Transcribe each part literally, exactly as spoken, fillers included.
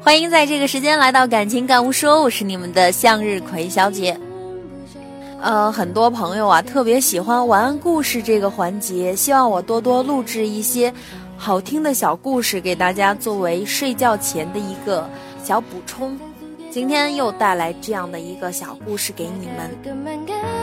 欢迎在这个时间来到感情感悟说，我是你们的向日葵小姐。呃，很多朋友啊特别喜欢晚安故事这个环节，希望我多多录制一些好听的小故事给大家作为睡觉前的一个小补充。今天又带来这样的一个小故事给你们。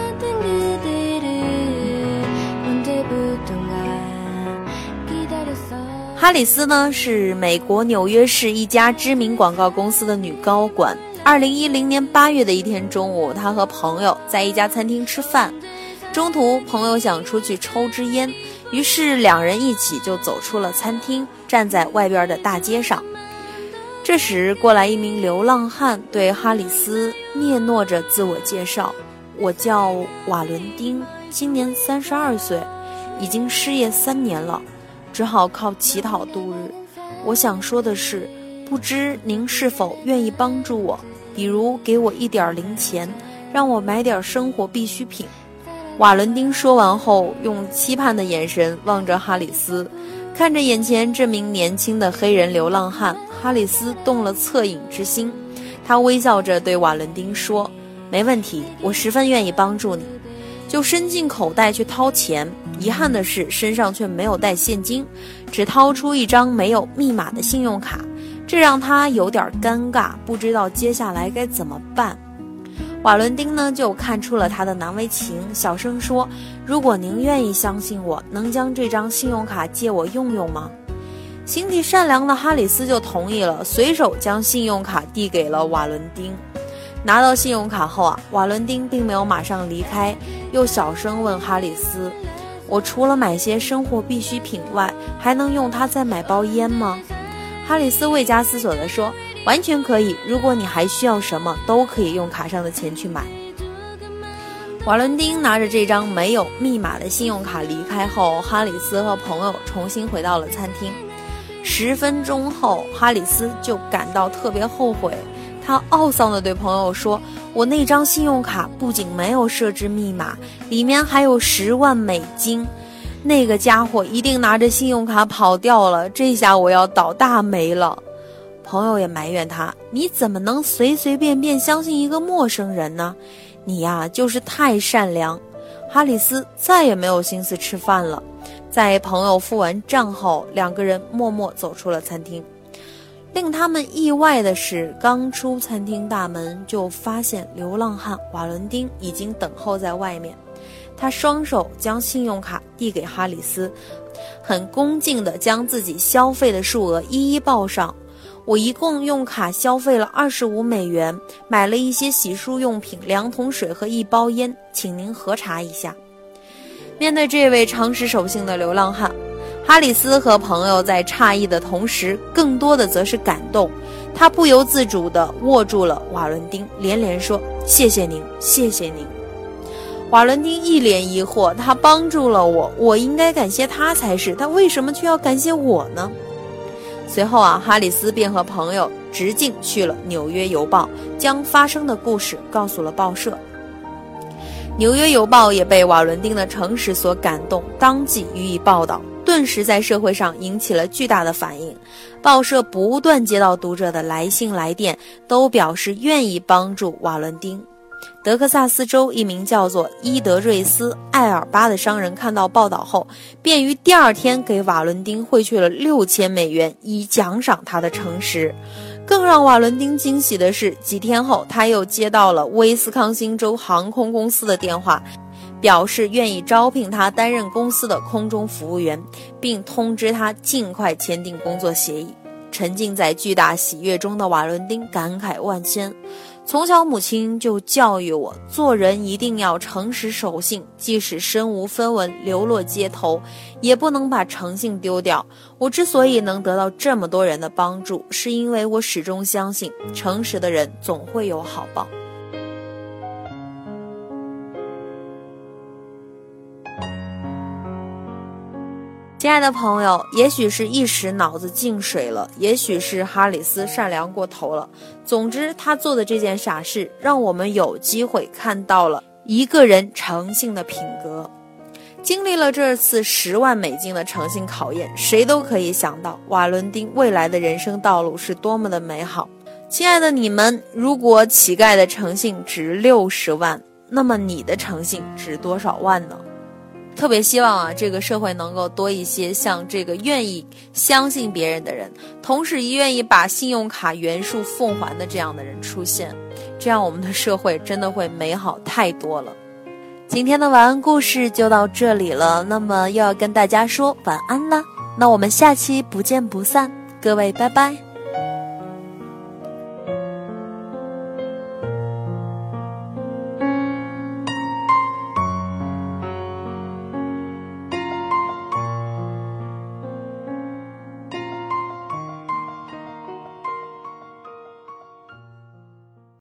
哈里斯呢是美国纽约市一家知名广告公司的女高管。二零一零年八月的一天中午，她和朋友在一家餐厅吃饭，中途朋友想出去抽支烟，于是两人一起就走出了餐厅，站在外边的大街上。这时过来一名流浪汉，对哈里斯嗫嚅着自我介绍：我叫瓦伦丁，今年三十二岁，已经失业三年了，只好靠乞讨度日。我想说的是，不知您是否愿意帮助我，比如给我一点零钱，让我买点生活必需品。瓦伦丁说完后，用期盼的眼神望着哈里斯，看着眼前这名年轻的黑人流浪汉，哈里斯动了恻隐之心。他微笑着对瓦伦丁说：没问题，我十分愿意帮助你。就伸进口袋去掏钱，遗憾的是身上却没有带现金，只掏出一张没有密码的信用卡，这让他有点尴尬，不知道接下来该怎么办。瓦伦丁呢就看出了他的难为情，小声说：如果您愿意相信我，能将这张信用卡借我用用吗？心地善良的哈里斯就同意了，随手将信用卡递给了瓦伦丁。拿到信用卡后啊，瓦伦丁并没有马上离开，又小声问哈里斯：我除了买些生活必需品外，还能用它再买包烟吗？哈里斯未加思索地说：完全可以，如果你还需要什么，都可以用卡上的钱去买。瓦伦丁拿着这张没有密码的信用卡离开后，哈里斯和朋友重新回到了餐厅。十分钟后，哈里斯就感到特别后悔，他懊丧地对朋友说：我那张信用卡不仅没有设置密码，里面还有十万美金，那个家伙一定拿着信用卡跑掉了，这下我要倒大霉了。朋友也埋怨他：你怎么能随随便便相信一个陌生人呢？你呀，就是太善良。哈里斯再也没有心思吃饭了。在朋友付完账后，两个人默默走出了餐厅。令他们意外的是，刚出餐厅大门，就发现流浪汉瓦伦丁已经等候在外面。他双手将信用卡递给哈里斯，很恭敬地将自己消费的数额一一报上。我一共用卡消费了二十五美元，买了一些洗漱用品、两桶水和一包烟，请您核查一下。面对这位常识守信的流浪汉，哈里斯和朋友在诧异的同时，更多的则是感动。他不由自主地握住了瓦伦丁，连连说：谢谢您，谢谢您。瓦伦丁一脸疑惑，他帮助了我，我应该感谢他才是，他为什么却要感谢我呢？随后啊，哈里斯便和朋友直径去了纽约邮报，将发生的故事告诉了报社。纽约邮报也被瓦伦丁的诚实所感动，当即予以报道，顿时在社会上引起了巨大的反应。报社不断接到读者的来信来电，都表示愿意帮助瓦伦丁。德克萨斯州一名叫做伊德瑞斯·艾尔巴的商人看到报道后，便于第二天给瓦伦丁汇去了六千美元，以奖赏他的诚实。更让瓦伦丁惊喜的是，几天后他又接到了威斯康星州航空公司的电话，表示愿意招聘他担任公司的空中服务员，并通知他尽快签订工作协议。沉浸在巨大喜悦中的瓦伦丁感慨万千。从小母亲就教育我，做人一定要诚实守信，即使身无分文流落街头，也不能把诚信丢掉。我之所以能得到这么多人的帮助，是因为我始终相信，诚实的人总会有好报。亲爱的朋友，也许是一时脑子进水了，也许是哈里斯善良过头了，总之他做的这件傻事让我们有机会看到了一个人诚信的品格。 经历了这次十万美金的诚信考验，谁都可以想到瓦伦丁未来的人生道路是多么的美好。亲爱的你们，如果乞丐的诚信值六十万，那么你的诚信值多少万呢？特别希望啊，这个社会能够多一些像这个愿意相信别人的人，同时也愿意把信用卡原数奉还的这样的人出现，这样我们的社会真的会美好太多了。今天的晚安故事就到这里了，那么又要跟大家说晚安啦，那我们下期不见不散，各位拜拜。